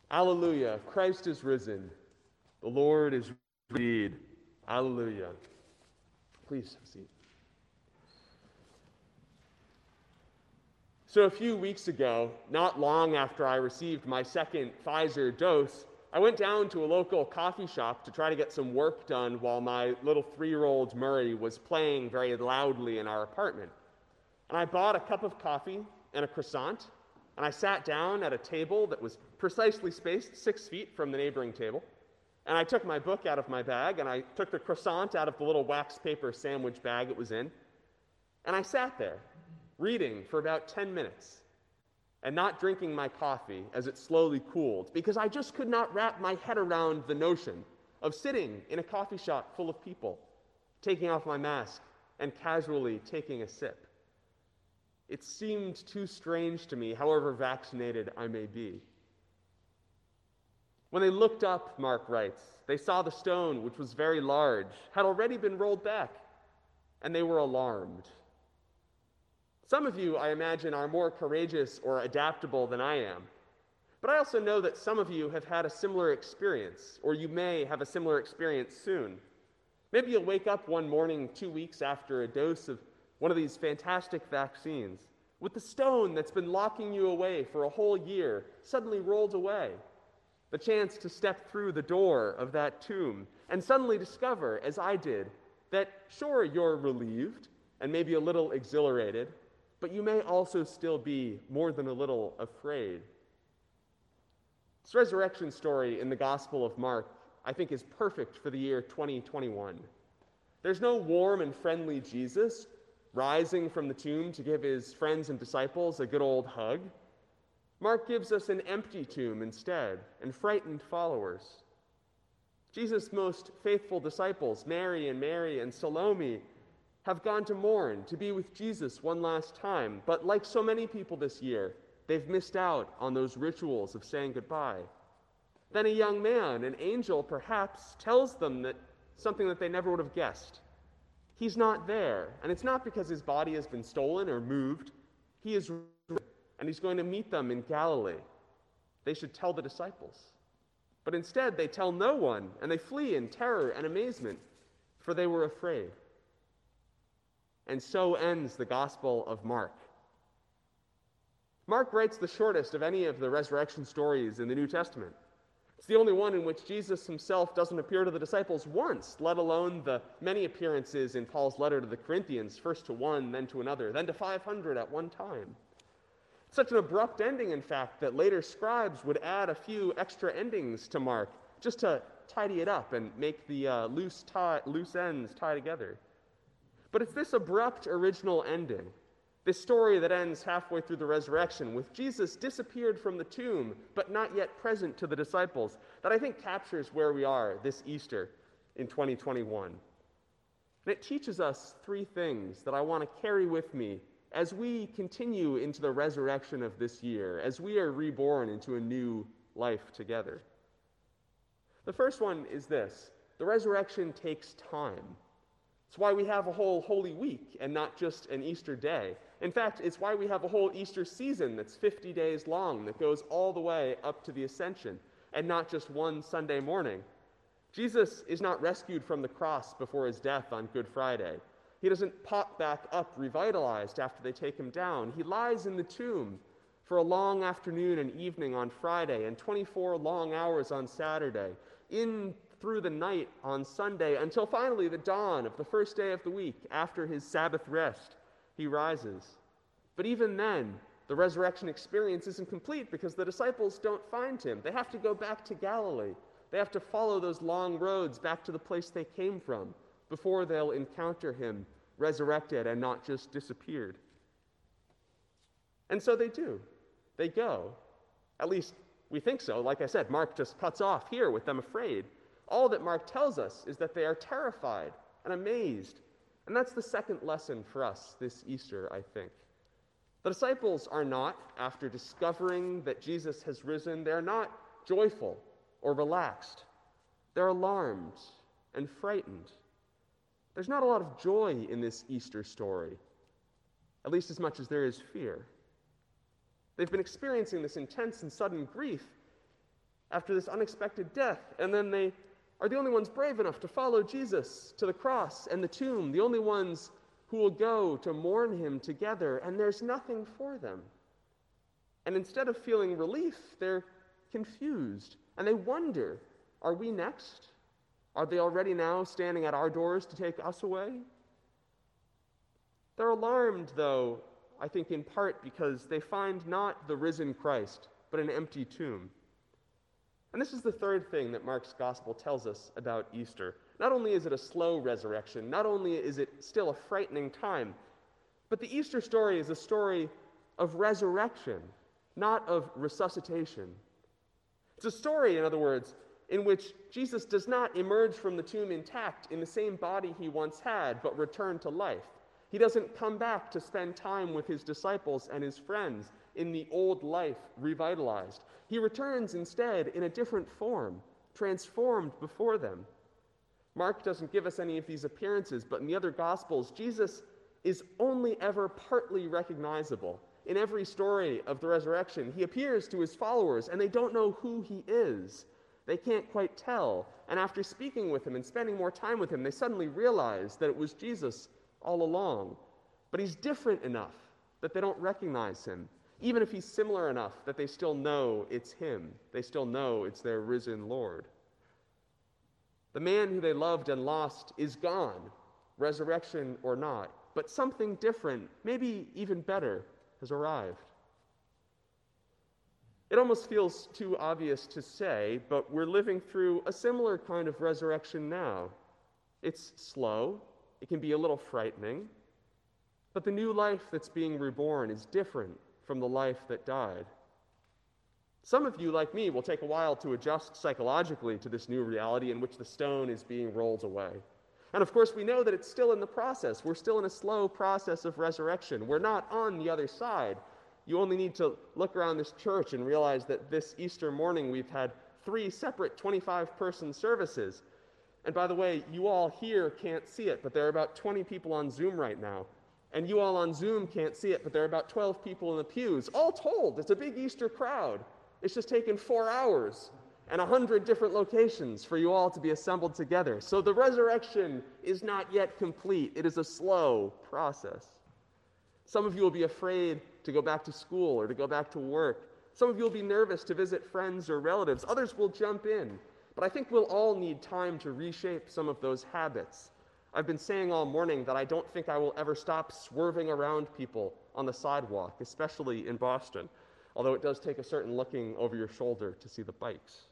Alleluia, Christ is risen. The Lord is indeed. Alleluia. Please have a seat. So a few weeks ago, not long after I received my second Pfizer dose, I went down to a local coffee shop to try to get some work done while my little 3-year-old Murray was playing very loudly in our apartment. And I bought a cup of coffee and a croissant, and I sat down at a table that was precisely spaced 6 feet from the neighboring table. And I took my book out of my bag, and I took the croissant out of the little wax paper sandwich bag it was in. And I sat there, reading for about 10 minutes, and not drinking my coffee as it slowly cooled, because I just could not wrap my head around the notion of sitting in a coffee shop full of people, taking off my mask, and casually taking a sip. It seemed too strange to me, however vaccinated I may be. When they looked up, Mark writes, they saw the stone, which was very large, had already been rolled back, and they were alarmed. Some of you, I imagine, are more courageous or adaptable than I am. But I also know that some of you have had a similar experience, or you may have a similar experience soon. Maybe you'll wake up one morning 2 weeks after a dose of one of these fantastic vaccines, with the stone that's been locking you away for a whole year suddenly rolled away. The chance to step through the door of that tomb and suddenly discover, as I did, that sure, you're relieved and maybe a little exhilarated, but you may also still be more than a little afraid. This resurrection story in the Gospel of Mark, I think, is perfect for the year 2021. There's no warm and friendly Jesus rising from the tomb to give his friends and disciples a good old hug. Mark gives us an empty tomb instead, and frightened followers. Jesus' most faithful disciples, Mary and Salome, have gone to mourn, to be with Jesus one last time. But like so many people this year, they've missed out on those rituals of saying goodbye. Then a young man, an angel perhaps, tells them that something that they never would have guessed. He's not there, and it's not because his body has been stolen or moved. He is risen, and he's going to meet them in Galilee. They should tell the disciples. But instead, they tell no one, and they flee in terror and amazement, for they were afraid. And so ends the Gospel of Mark. Mark writes the shortest of any of the resurrection stories in the New Testament. It's the only one in which Jesus himself doesn't appear to the disciples once, let alone the many appearances in Paul's letter to the Corinthians, first to one, then to another, then to 500 at one time. Such an abrupt ending, in fact, that later scribes would add a few extra endings to Mark just to tidy it up and make the loose ends tie together. But it's this abrupt original ending, this story that ends halfway through the resurrection, with Jesus disappeared from the tomb, but not yet present to the disciples, that I think captures where we are this Easter in 2021. And it teaches us three things that I want to carry with me as we continue into the resurrection of this year, as we are reborn into a new life together. The first one is this: the resurrection takes time. It's why we have a whole Holy Week and not just an Easter day. In fact, it's why we have a whole Easter season that's 50 days long, that goes all the way up to the Ascension, and not just one Sunday morning. Jesus is not rescued from the cross before his death on Good Friday. He doesn't pop back up revitalized after they take him down. He lies in the tomb for a long afternoon and evening on Friday and 24 long hours on Saturday, in through the night on Sunday, until finally the dawn of the first day of the week, after his Sabbath rest, he rises. But even then, the resurrection experience isn't complete because the disciples don't find him. They have to go back to Galilee. They have to follow those long roads back to the place they came from before they'll encounter him resurrected and not just disappeared. And so they do. They go. At least we think so. Like I said, Mark just cuts off here with them afraid. All that Mark tells us is that they are terrified and amazed. And that's the second lesson for us this Easter, I think. The disciples are not, after discovering that Jesus has risen, they're not joyful or relaxed. They're alarmed and frightened. There's not a lot of joy in this Easter story, at least as much as there is fear. They've been experiencing this intense and sudden grief, after this unexpected death, and then they are the only ones brave enough to follow Jesus to the cross and the tomb, the only ones who will go to mourn him together, and there's nothing for them. And instead of feeling relief, they're confused, and they wonder, are we next? Are they already now standing at our doors to take us away? They're alarmed, though, I think in part because they find not the risen Christ, but an empty tomb. And this is the third thing that Mark's gospel tells us about Easter. Not only is it a slow resurrection, not only is it still a frightening time, but the Easter story is a story of resurrection, not of resuscitation. It's a story, in other words, in which Jesus does not emerge from the tomb intact in the same body he once had, but return to life. He doesn't come back to spend time with his disciples and his friends in the old life revitalized. He returns instead in a different form, transformed before them. Mark doesn't give us any of these appearances, but in the other Gospels, Jesus is only ever partly recognizable. In every story of the resurrection, he appears to his followers, and they don't know who he is. They can't quite tell. And after speaking with him and spending more time with him, they suddenly realize that it was Jesus all along. But he's different enough that they don't recognize him, even if he's similar enough that they still know it's him. They still know it's their risen Lord. The man who they loved and lost is gone, resurrection or not, but something different, maybe even better, has arrived. It almost feels too obvious to say, but we're living through a similar kind of resurrection now. It's slow, it can be a little frightening, but the new life that's being reborn is different from the life that died. Some of you, like me, will take a while to adjust psychologically to this new reality in which the stone is being rolled away. And of course, we know that it's still in the process. We're still in a slow process of resurrection. We're not on the other side. You only need to look around this church and realize that this Easter morning we've had 3 separate 25-person services. And by the way, you all here can't see it, but there are about 20 people on Zoom right now. And you all on Zoom can't see it, but there are about 12 people in the pews. All told, it's a big Easter crowd. It's just taken 4 hours and 100 different locations for you all to be assembled together. So the resurrection is not yet complete. It is a slow process. Some of you will be afraid to go back to school or to go back to work. Some of you will be nervous to visit friends or relatives. Others will jump in. But I think we'll all need time to reshape some of those habits. I've been saying all morning that I don't think I will ever stop swerving around people on the sidewalk, especially in Boston, although it does take a certain looking over your shoulder to see the bikes.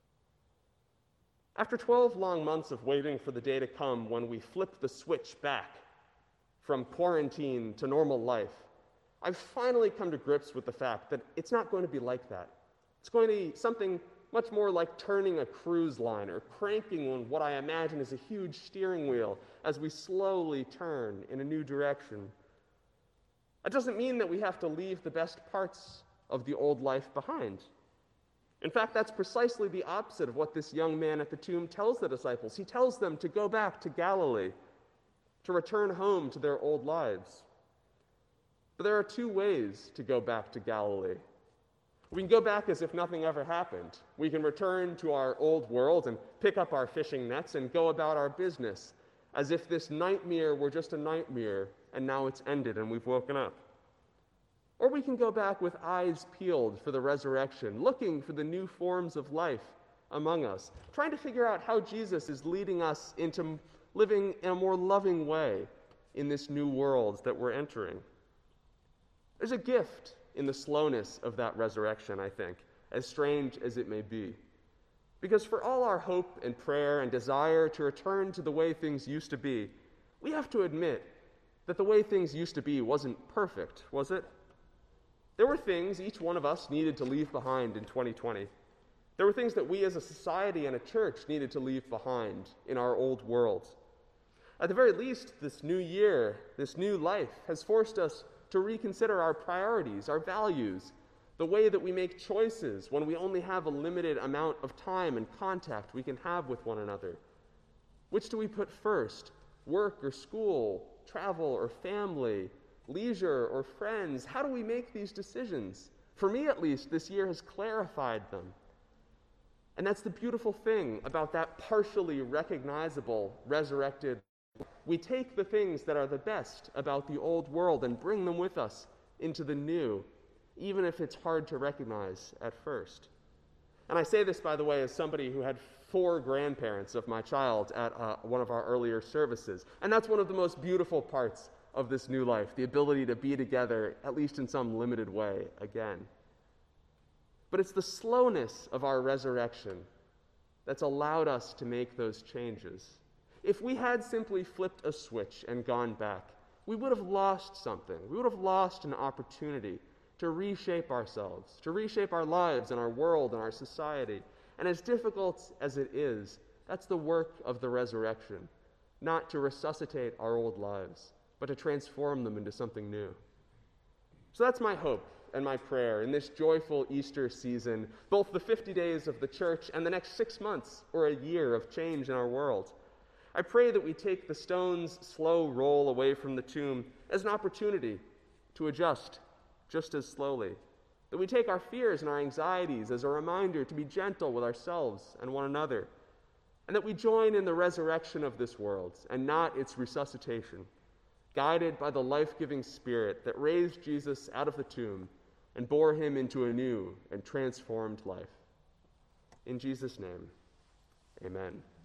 After 12 long months of waiting for the day to come when we flip the switch back from quarantine to normal life, I've finally come to grips with the fact that it's not going to be like that. It's going to be something much more like turning a cruise line or cranking on what I imagine is a huge steering wheel as we slowly turn in a new direction. That doesn't mean that we have to leave the best parts of the old life behind. In fact, that's precisely the opposite of what this young man at the tomb tells the disciples. He tells them to go back to Galilee, to return home to their old lives. But there are 2 ways to go back to Galilee. We can go back as if nothing ever happened. We can return to our old world and pick up our fishing nets and go about our business as if this nightmare were just a nightmare and now it's ended and we've woken up. Or we can go back with eyes peeled for the resurrection, looking for the new forms of life among us, trying to figure out how Jesus is leading us into living in a more loving way in this new world that we're entering. There's a gift in the slowness of that resurrection, I think, as strange as it may be. Because for all our hope and prayer and desire to return to the way things used to be, we have to admit that the way things used to be wasn't perfect, was it? There were things each one of us needed to leave behind in 2020. There were things that we as a society and a church needed to leave behind in our old world. At the very least, this new year, this new life, has forced us to reconsider our priorities, our values, the way that we make choices when we only have a limited amount of time and contact we can have with one another. Which do we put first? Work or school, travel or family, leisure or friends? How do we make these decisions? For me, at least, this year has clarified them. And that's the beautiful thing about that partially recognizable resurrected. We take the things that are the best about the old world and bring them with us into the new, even if it's hard to recognize at first. And I say this, by the way, as somebody who had 4 grandparents of my child at one of our earlier services. And that's one of the most beautiful parts of this new life, the ability to be together, at least in some limited way, again. But it's the slowness of our resurrection that's allowed us to make those changes. If we had simply flipped a switch and gone back, we would have lost something. We would have lost an opportunity to reshape ourselves, to reshape our lives and our world and our society. And as difficult as it is, that's the work of the resurrection, not to resuscitate our old lives, but to transform them into something new. So that's my hope and my prayer in this joyful Easter season, both the 50 days of the church and the next 6 months or a year of change in our world. I pray that we take the stone's slow roll away from the tomb as an opportunity to adjust just as slowly, that we take our fears and our anxieties as a reminder to be gentle with ourselves and one another, and that we join in the resurrection of this world and not its resuscitation, guided by the life-giving Spirit that raised Jesus out of the tomb and bore him into a new and transformed life. In Jesus' name, amen.